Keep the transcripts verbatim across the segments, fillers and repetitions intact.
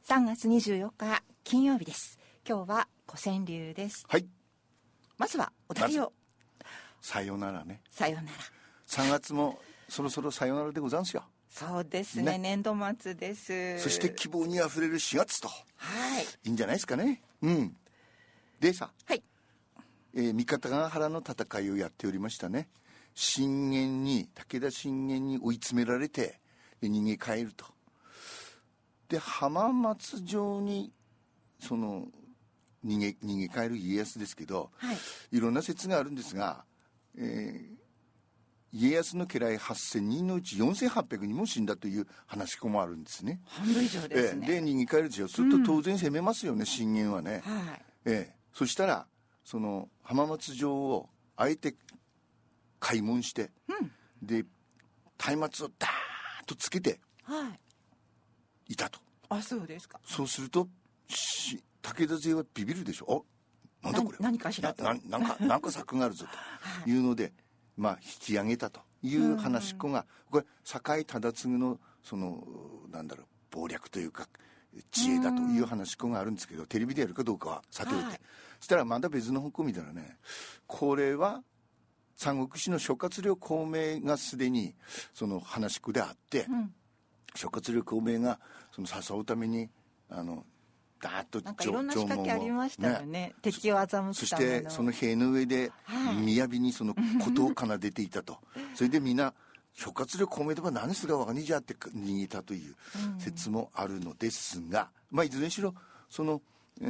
さんがつにじゅうよっか金曜日です。今日は古川流です。 はい。 まずはお題を。 さよならね。 さよなら。 さんがつもそろそろさよならでござんすよ。 そうですね、ね、年度末です。 そして希望にあふれるしがつと。 はい。 いいんじゃないですかね。うん。でさ、 はい。 えー、三方ヶ原の戦いをやっておりましたね。信玄に武田信玄に追い詰められて逃げ帰ると。で浜松城にその逃げ逃げ帰る家康ですけど、 はい、 いろんな説があるんですが、えー、家康の家来はっせんにんのうちよんせんはっぴゃくにんも死んだという話もあるんですね。 半分以上ですね。 えー、で逃げ帰るですよ。すると当然攻めますよね、うん、信玄はね。 はい、 えー、そしたらその浜松城をあえて開門して、 うん、 で松明をダーッとつけていたと。 はい、あ、そうですか。 そうすると武田勢はビビるでしょ。あ、なんだこれ、 何かしらと、 なななんかなんか策があるぞというので、はい、まあ引き上げたという話し子が、これ酒井忠次のそのなんだろう謀略というか知恵だという話し子があるんですけど、テレビでやるかどうかはさておいて、はい、そしたらまた別の方向見たらね、これは三国志の諸葛亮孔明がすでにその話し子であって、うん、諸葛亮孔明がその誘うためにあのダーッとなんかいろんな仕掛けありましたよね、ね、敵を欺くための。 そしてその塀の上で雅にそのことを奏でていたと、はい、それでみんな諸葛亮孔明では何するか分かんねえじゃって逃げたという説もあるのですが、うん、まあいずれにしろその、うん、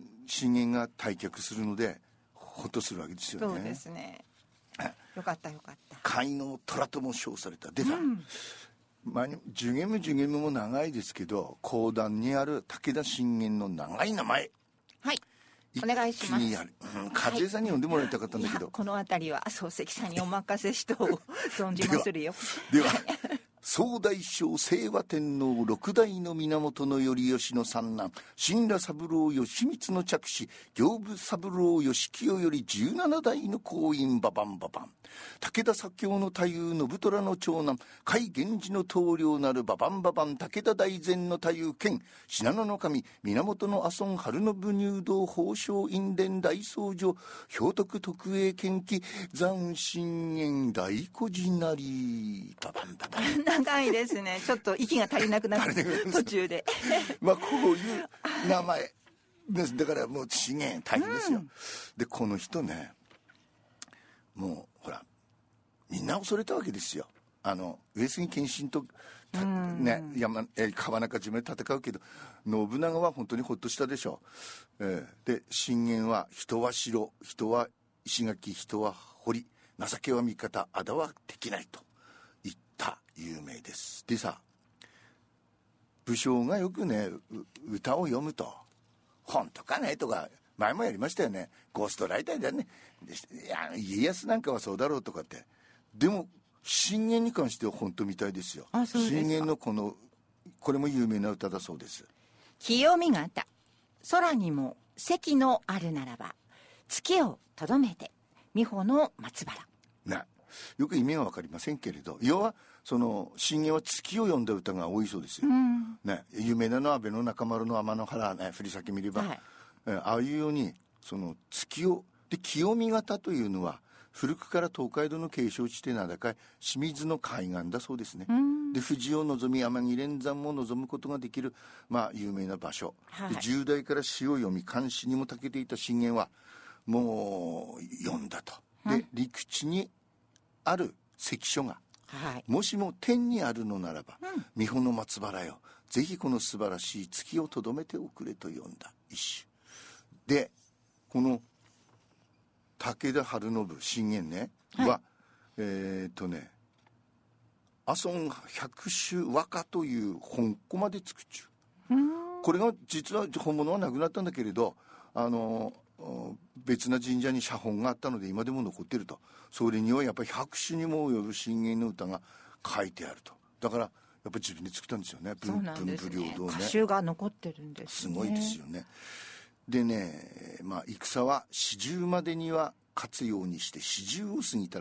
信玄が退却するのでほっとするわけですよね。 そうですね、よかったよかった。 甲斐の虎とも称されたでさ、うん、まあ、ジュゲムジュゲムも長いですけど、講談にある武田信玄の長い名前、 はい、お願いします。 やる、うん、和江さんに読んでもらいたかったんだけど、 はい、この辺りは漱石さんにお任せしと存じまするよ。 では総大将清和天皇六代の源頼義の三男新羅三郎義満の嫡子行部三郎義清より十七代の皇院ババンババン、武田左京の太夫信虎の長男甲斐源氏の棟梁なるババンババン武田大前の太夫兼信濃の神源の阿孫春信入道宝生院伝大僧正兵徳徳永賢記斬信玄大古寺なりババンババン長いですね。ちょっと息が足りなくなる途中でまあこういう名前ですだからもう資源大変ですよ、うん、でこの人ねもうほらみんな恐れたわけですよ。あの上杉謙信とね、山川中島で戦うけど信長は本当にほっとしたでしょう、えー、で信玄は人は城人は石垣人は堀情けは味方仇は敵なりと言った有名です。でさ武将がよくね歌を読むと本当かねとか前もやりましたよね。ゴーストライターだよね。いや家康なんかはそうだろうとかって。でも信玄に関しては本当みたいですよ。 あ、そうですか。 信玄のこのこれも有名な歌だそうです。 清見方空にも関のあるならば月をとどめて美穂の松原ね、よく意味は分かりませんけれど、要はその信玄は月を読んだ歌が多いそうですよ、うんね、有名なのは安倍の中丸の天の原、ね、振り先見れば、はい、えああいうようにその月をで清見方というのは古くから東海道の景勝地で名高い清水の海岸だそうですね。で富士を望み天城連山も望むことができる、まあ、有名な場所、はい、でじゅう代から詩を読み漢詩にも長けていた信玄はもう読んだと。で陸地にある関所が、はい、もしも天にあるのならば、うん、美穂の松原よぜひこの素晴らしい月をとどめておくれと読んだ一首で、この武田晴信信玄ね、はい、はえっ、ー、とね阿孫百首和歌という本こまで作っちゅう。これが実は本物はなくなったんだけれど、あの別な神社に写本があったので今でも残っていると。それにはやっぱり百首にも及ぶ信玄の歌が書いてあると。だからやっぱり自分で作ったんですよね。 そうなんですね。 文武両道ね。 歌集が残ってるんですね。 すごいですよね。でね、まあ戦は始終までには勝つようにして始終を過ぎたら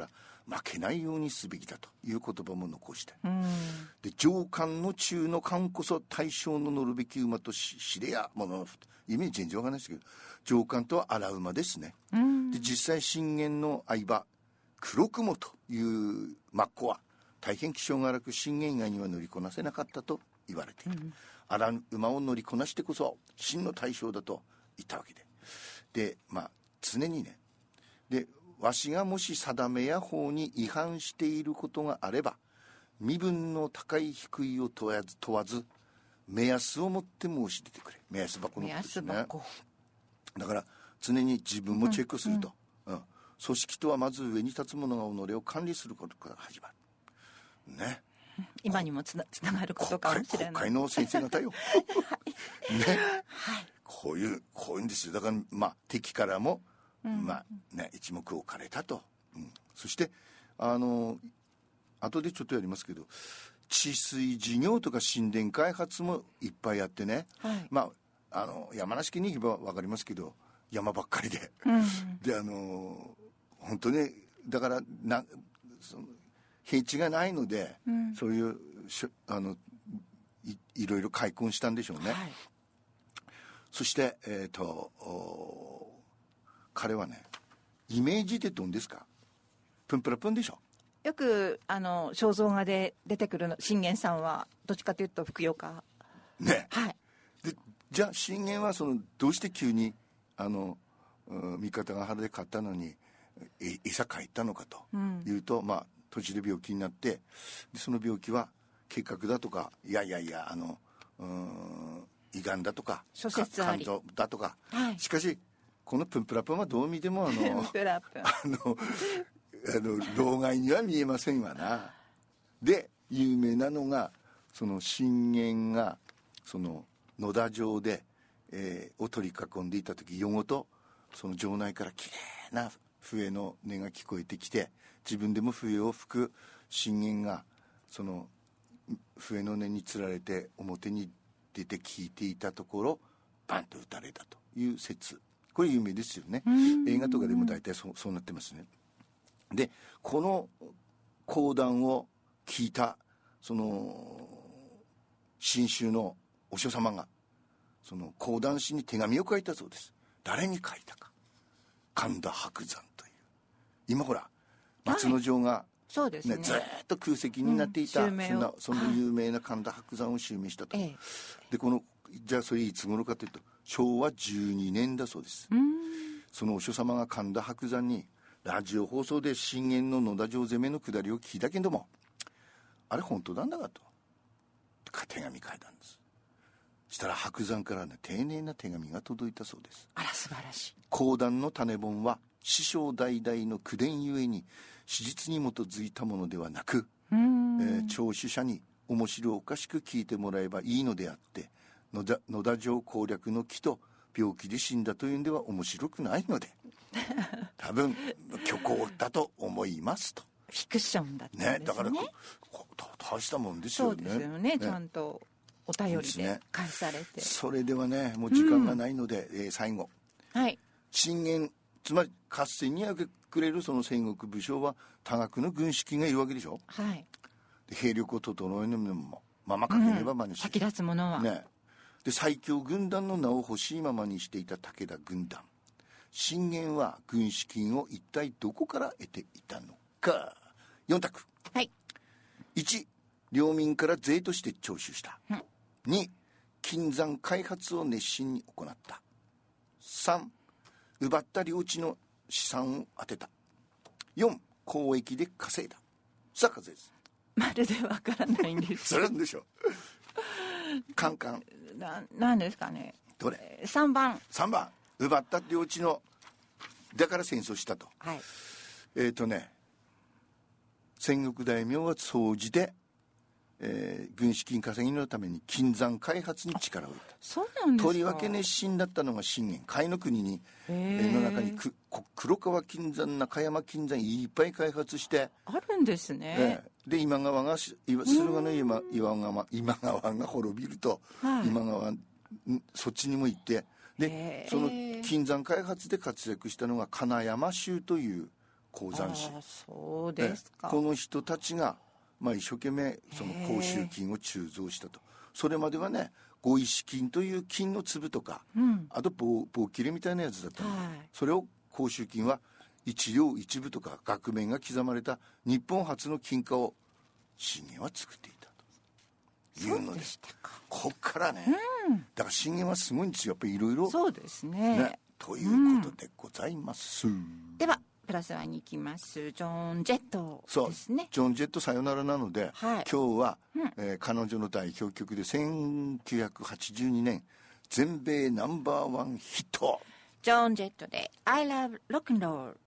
負けないようにすべきだという言葉も残して、 うん、 で上官の中の官こそ大将の乗るべき馬と知れやもの意味全然わかんないですけど、上官とは荒馬ですね、うん、で実際信玄の相場黒雲という真っ子は大変気性が荒く信玄以外には乗りこなせなかったと言われている、うん、荒馬を乗りこなしてこそ真の大将だと言ったわけで、でまあ常にね、でわしがもし定めや法に違反していることがあれば身分の高い低いを問わず問わず目安を持って申し出てくれ。目安箱のことですね。だから常に自分もチェックすると、うんうん、組織とはまず上に立つ者が己を管理することから始まるね。 今にもつ な, つながることかもしれない。 国会の先生方よ、はいね、はい、こういうこういうんですよ。だからまあ敵からも、うんまあね、一目置かれたと、うん、そしてあの後でちょっとやりますけど治水事業とか神殿開発もいっぱいやってね、はい、まああの山梨県に行けば分かりますけど山ばっかりで、うん、であの本当にだからなその平地がないので、うん、そういうあの い, いろいろ開墾したんでしょうね、はい、そしてえっ、ー、と彼はねイメージでどんですか。プンプラプンでしょ。 よくあの肖像画で出てくるの信玄さんはどっちかというとふくよかね、 はい、 でじゃあ信玄はそのどうして急にあの味方が腹で買ったのにえ餌買ったのかというと、うん、まあ途中で病気になってでその病気は結核だとかいやいやいやあのうーん胃がんだとか肝臓だとか、はい、しかしこのプンプラプンはどう見てもあのプラプンあのあの老害には見えませんわな。で有名なのがその信玄がその野田城で、えー、を取り囲んでいた時夜ごとその城内からきれいな笛の音が聞こえてきて自分でも笛を吹く信玄がその笛の音につられて表に出て聞いていたところバンと撃たれたという説、これ有名ですよね。映画とかでも大体 そ, そうなってますね。でこの講談を聞いたその信州のお師様がその講談師に手紙を書いたそうです。誰に書いたか。神田伯山という今ほら松之丞が、 そうですね、 ずっと空席になっていた、うん、そんなその有名な神田伯山を襲名したと、はい、でこのじゃあそれいつ頃かというとしょうわじゅうにねんだそうです。そのお師様が神田伯山にラジオ放送で信玄の野田城攻めの下りを聞いたけどもあれ本当なんだかと手紙書いたんです。したら伯山からね丁寧な手紙が届いたそうです。 あら素晴らしい。 講談の種本は師匠代々の口伝ゆえに史実に基づいたものではなく、えー、聴取者に面白おかしく聞いてもらえばいいのであって野田、野田城攻略の木と病気で死んだというんでは面白くないので多分虚構だと思いますと。 フィクションだったんですね。 ねだから大したもんですよね。 そうですよね、ねちゃんとお便りで返されてそ, それではねもう時間がないので、うんえー、最後、 はい、 信玄つまり合戦に明け暮れるその戦国武将は多額の軍資金がいるわけでしょ、はい、で兵力を整えるのもままかければまにし、うん、 先立つものは、 ね、で最強軍団の名を欲しいままにしていた武田軍団。信玄は軍資金を一体どこから得ていたのか。よん択、 はい、 いち領民から税として徴収した、うん、に金山開発を熱心に行った、さん奪った領地の資産を当てた、よん交易で稼いだ。さあ数です。 まるでわからないんですそれなんでしょうカンカンななんですかね。 どれ。 さんばん。 さんばん奪った領地のだから戦争したと、 はい、 えっ、ー、とね戦国大名は総じて、えー、軍資金稼ぎのために金山開発に力を入れた。 そうなんですか。 とりわけ熱心だったのが信玄。甲斐の国に、えー、の中にく黒川金山中山金山いっぱい開発してあるんですね、 えー、で今川が駿河の今岩川今川が滅びると、はい、今川そっちにも行ってでその金山開発で活躍したのが金山衆という鉱山師。 そうですか。 この人たちが、まあ、一生懸命その甲州金を鋳造したと。それまではね碁石金という金の粒とか、うん、あと棒棒切れみたいなやつだったの、はい、それを甲州金は一両一部とか額面が刻まれた日本初の金貨を信玄は作っていたというので、こっからね、うん、だから信玄はすごいんですよ、やっぱりいろいろ。 そうですね、ねということでございます、うん、 ではプラスワンに行きます。ジョン・ジェットですね。 ジョン・ジェットさよならなので、はい、今日は、うんえー、彼女の代表曲でせんきゅうひゃくはちじゅうにねん全米ナンバーワンヒット、 ジョン・ジェットで I Love Rock and Roll。